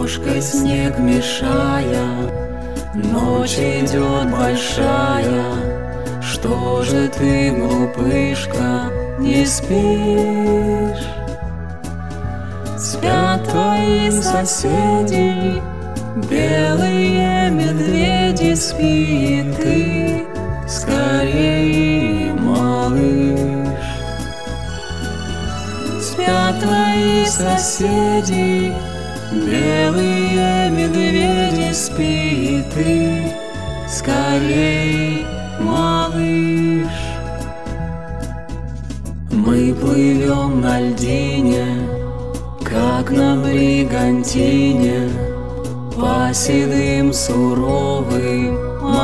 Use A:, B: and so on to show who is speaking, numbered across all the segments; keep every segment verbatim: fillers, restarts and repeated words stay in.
A: крошкой снег мешая, ночь идет большая. Что же ты, глупышка, не спишь? Спят твои соседи, белые медведи, спи и ты скорее, малыш. Спят твои соседи, белые медведи, спи и ты скорей, малыш. Мы плывем на льдине, как на бригантине, по седым суровым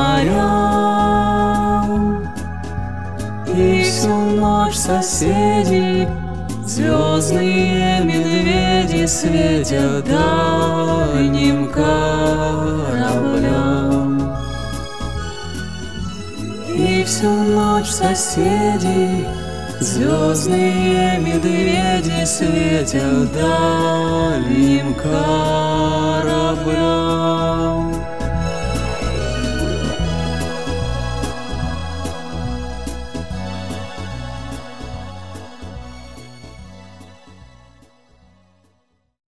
A: морям. И всю ночь соседи, звездные медведи, светят дальним кораблям. И всю ночь соседи, звездные медведи, светят дальним кораблям.